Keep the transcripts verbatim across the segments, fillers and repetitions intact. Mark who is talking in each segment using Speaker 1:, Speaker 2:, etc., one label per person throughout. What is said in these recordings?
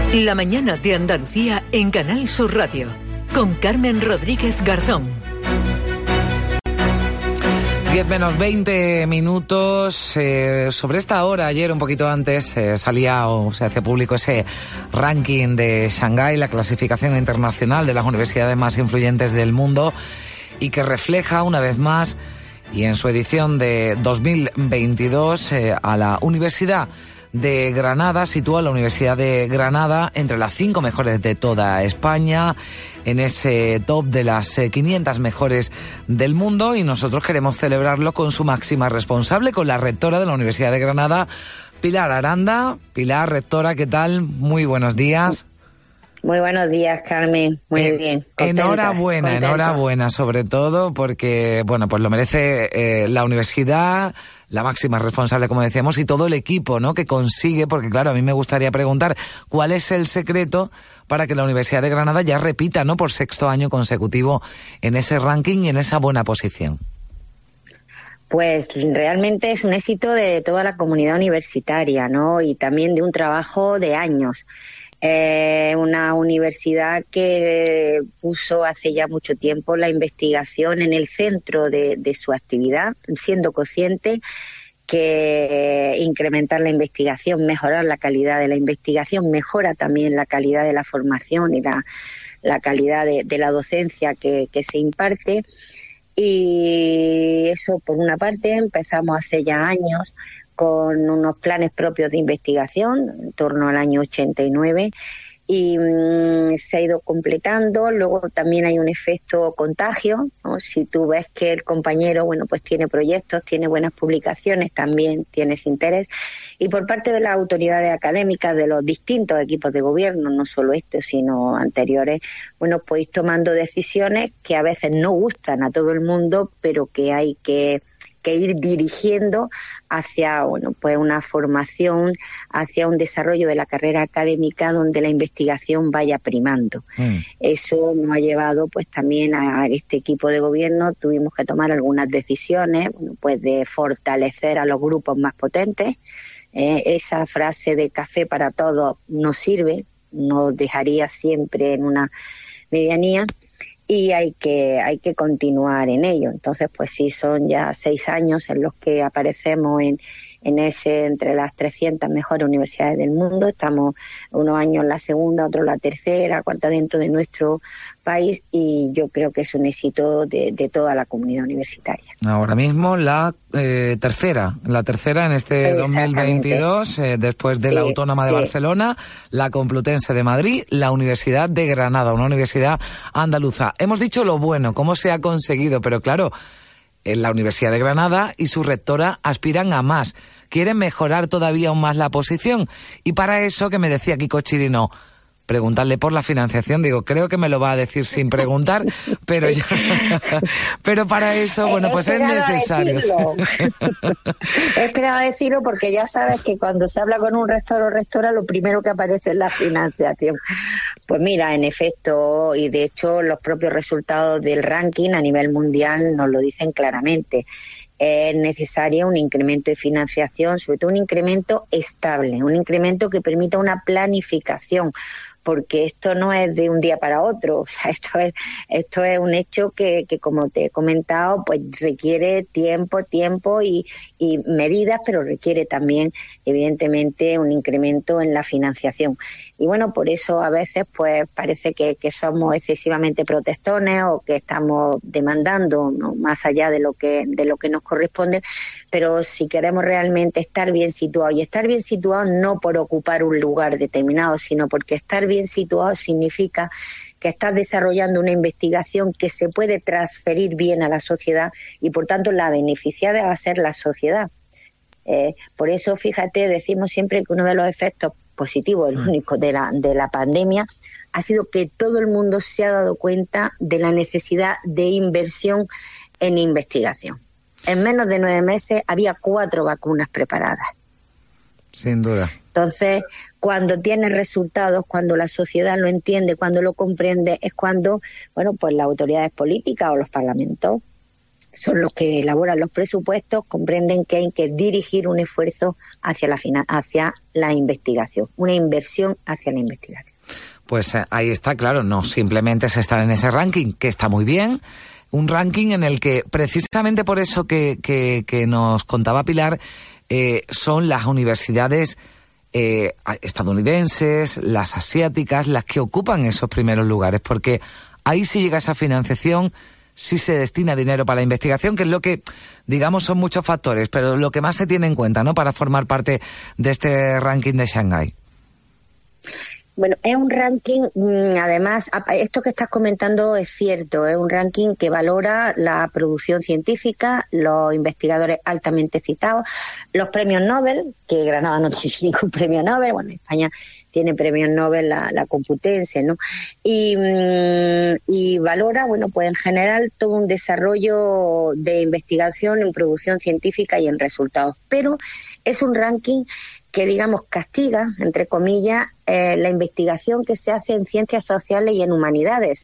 Speaker 1: La mañana de Andalucía en Canal Sur Radio, con Carmen Rodríguez Garzón.
Speaker 2: diez menos veinte minutos. Eh, sobre esta hora, ayer un poquito antes, eh, salía o se hace público ese ranking de Shanghái, la clasificación internacional de las universidades más influyentes del mundo, y que refleja una vez más, y en su edición de dos mil veintidós, eh, a la Universidad de Granada, sitúa a la Universidad de Granada entre las cinco mejores de toda España, en ese top de las quinientas mejores del mundo, y nosotros queremos celebrarlo con su máxima responsable, con la rectora de la Universidad de Granada, Pilar Aranda. Pilar, rectora, ¿qué tal? Muy buenos días.
Speaker 3: Muy buenos días, Carmen. Muy eh, bien.
Speaker 2: Contenta, enhorabuena, contenta. enhorabuena sobre todo porque, bueno, pues lo merece eh, la universidad, la máxima responsable, como decíamos, y todo el equipo, ¿no?, que consigue, porque claro, a mí me gustaría preguntar cuál es el secreto para que la Universidad de Granada ya repita, ¿no?, por sexto año consecutivo en ese ranking y en esa buena posición.
Speaker 3: Pues realmente es un éxito de toda la comunidad universitaria, ¿no?, y también de un trabajo de años. Eh, una universidad que puso hace ya mucho tiempo la investigación en el centro de, de su actividad, siendo consciente que incrementar la investigación, mejorar la calidad de la investigación, mejora también la calidad de la formación y la, la calidad de, de la docencia que, que se imparte. Y eso, por una parte, empezamos hace ya años con unos planes propios de investigación en torno al año ochenta y nueve, y mmm, se ha ido completando. Luego también hay un efecto contagio, ¿no? Si tú ves que el compañero, bueno, pues tiene proyectos, tiene buenas publicaciones, también tienes interés. Y por parte de las autoridades académicas de los distintos equipos de gobierno, no solo este, sino anteriores, bueno, pues ir tomando decisiones que a veces no gustan a todo el mundo, pero que hay que que ir dirigiendo hacia, bueno, pues una formación, hacia un desarrollo de la carrera académica donde la investigación vaya primando. Mm. Eso nos ha llevado pues también a este equipo de gobierno. Tuvimos que tomar algunas decisiones, bueno, pues de fortalecer a los grupos más potentes. Eh, esa frase de café para todos no sirve, nos dejaría siempre en una medianía. Y hay que hay que continuar en ello. Entonces, pues sí, son ya seis años en los que aparecemos en, en ese entre las trescientas mejores universidades del mundo. Estamos unos años en la segunda, otros la tercera, cuarta dentro de nuestro país, y yo creo que es un éxito de, de toda la comunidad universitaria.
Speaker 2: Ahora mismo la eh, tercera, la tercera en este dos mil veintidós, eh, después de sí, la Autónoma de sí. Barcelona, la Complutense de Madrid, la Universidad de Granada, una universidad andaluza. Hemos dicho lo bueno, cómo se ha conseguido, pero claro, en la Universidad de Granada y su rectora aspiran a más, quieren mejorar todavía aún más la posición, y para eso, que me decía Kiko Chirino, preguntarle por la financiación. Digo, creo que me lo va a decir sin preguntar, pero ya, pero para eso, bueno, pues es necesario.
Speaker 3: He esperado a decirlo porque ya sabes que cuando se habla con un rector o rectora, lo primero que aparece es la financiación. Pues mira, en efecto, y de hecho los propios resultados del ranking a nivel mundial nos lo dicen claramente. Es necesario un incremento de financiación, sobre todo un incremento estable, un incremento que permita una planificación, porque esto no es de un día para otro. O sea, esto es esto es un hecho que, que como te he comentado, pues requiere tiempo, tiempo y, y medidas, pero requiere también, evidentemente, un incremento en la financiación. Y bueno, por eso a veces pues parece que, que somos excesivamente protestones o que estamos demandando, ¿no?, más allá de lo que de lo que nos corresponde, pero si queremos realmente estar bien situados, y estar bien situados no por ocupar un lugar determinado, sino porque estar bien situado significa que estás desarrollando una investigación que se puede transferir bien a la sociedad y por tanto la beneficiada va a ser la sociedad. Eh, por eso, fíjate, decimos siempre que uno de los efectos positivos, el único de la, de la pandemia, ha sido que todo el mundo se ha dado cuenta de la necesidad de inversión en investigación. En menos de nueve meses había cuatro vacunas preparadas.
Speaker 2: Sin duda.
Speaker 3: Entonces, cuando tienes resultados, cuando la sociedad lo entiende, cuando lo comprende, es cuando, bueno, pues las autoridades políticas o los parlamentos son los que elaboran los presupuestos, comprenden que hay que dirigir un esfuerzo hacia la, hacia la investigación, una inversión hacia la investigación.
Speaker 2: Pues eh, ahí está, claro, no simplemente es estar en ese ranking, que está muy bien, un ranking en el que precisamente por eso que, que, que nos contaba Pilar, eh, son las universidades eh, estadounidenses, las asiáticas, las que ocupan esos primeros lugares, porque ahí sí llega esa financiación, sí se destina dinero para la investigación, que es lo que, digamos, son muchos factores, pero lo que más se tiene en cuenta, ¿no?, para formar parte de este ranking de Shanghái.
Speaker 3: Bueno, es un ranking, además, esto que estás comentando es cierto, es un ranking que valora la producción científica, los investigadores altamente citados, los premios Nobel, que Granada no tiene ningún premio Nobel, bueno, España tiene premios Nobel la, la Complutense, ¿no? Y, y valora, bueno, pues en general todo un desarrollo de investigación en producción científica y en resultados, pero es un ranking que, digamos, castiga, entre comillas, eh, la investigación que se hace en ciencias sociales y en humanidades.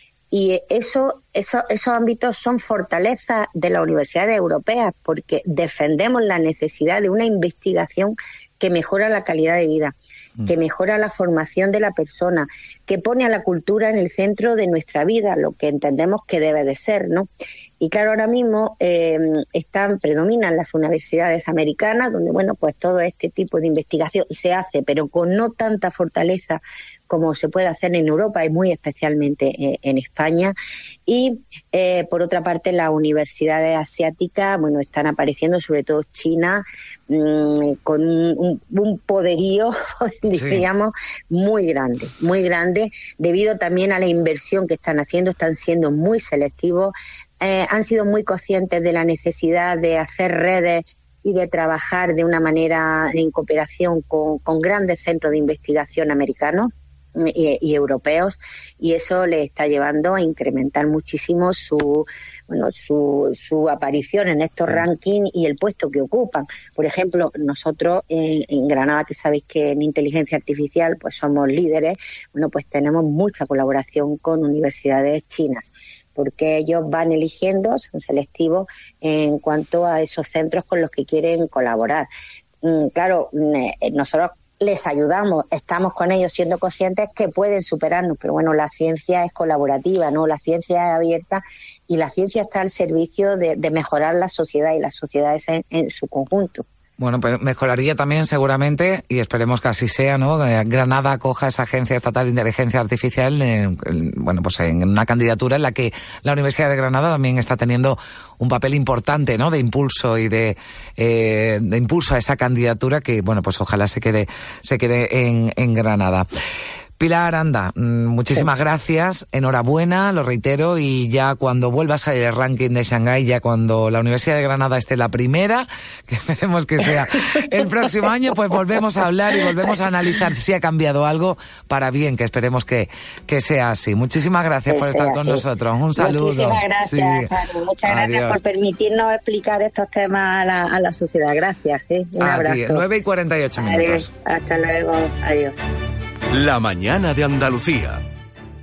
Speaker 3: Y eso, eso, esos ámbitos son fortalezas de las universidades europeas, porque defendemos la necesidad de una investigación que mejora la calidad de vida, mm. que mejora la formación de la persona, que pone a la cultura en el centro de nuestra vida, lo que entendemos que debe de ser, ¿no? Y claro, ahora mismo eh, están predominan las universidades americanas, donde, bueno, pues todo este tipo de investigación se hace, pero con no tanta fortaleza como se puede hacer en Europa y muy especialmente eh, en España. Y, eh, por otra parte, las universidades asiáticas, bueno, están apareciendo, sobre todo China, mmm, con un, un poderío, digamos, sí. muy grande, muy grande, debido también a la inversión que están haciendo, están siendo muy selectivos, eh, han sido muy conscientes de la necesidad de hacer redes y de trabajar de una manera en cooperación con, con grandes centros de investigación americanos y, y europeos, y eso le está llevando a incrementar muchísimo su bueno su, su aparición en estos rankings y el puesto que ocupan. Por ejemplo, nosotros en, en Granada, que sabéis que en inteligencia artificial pues somos líderes, bueno, pues tenemos mucha colaboración con universidades chinas, porque ellos van eligiendo, son selectivos en cuanto a esos centros con los que quieren colaborar. Mm, claro, nosotros les ayudamos, estamos con ellos siendo conscientes que pueden superarnos, pero bueno, la ciencia es colaborativa, ¿no? La ciencia es abierta y la ciencia está al servicio de, de mejorar la sociedad y las sociedades en, en su conjunto.
Speaker 2: Bueno, pues mejoraría también seguramente, y esperemos que así sea, ¿no? Granada acoja esa Agencia Estatal de Inteligencia Artificial, en, en, bueno, pues en una candidatura en la que la Universidad de Granada también está teniendo un papel importante, ¿no? De impulso y de, eh, de impulso a esa candidatura que, bueno, pues ojalá se quede, se quede en, en Granada. Pilar, anda, muchísimas sí. gracias, enhorabuena, lo reitero, y ya cuando vuelvas al ranking de Shanghái, ya cuando la Universidad de Granada esté la primera, que esperemos que sea el próximo año, pues volvemos a hablar y volvemos a analizar si ha cambiado algo para bien, que esperemos que, que sea así. Muchísimas gracias que por estar así. Con nosotros, un saludo.
Speaker 3: Muchísimas gracias, sí. Carlos. Muchas Adiós. Gracias por permitirnos explicar estos temas a la, a la sociedad. Gracias, ¿sí? Un a abrazo.
Speaker 2: nueve y cuarenta y ocho minutos.
Speaker 3: Adiós. Hasta luego, adiós.
Speaker 4: La mañana de Andalucía.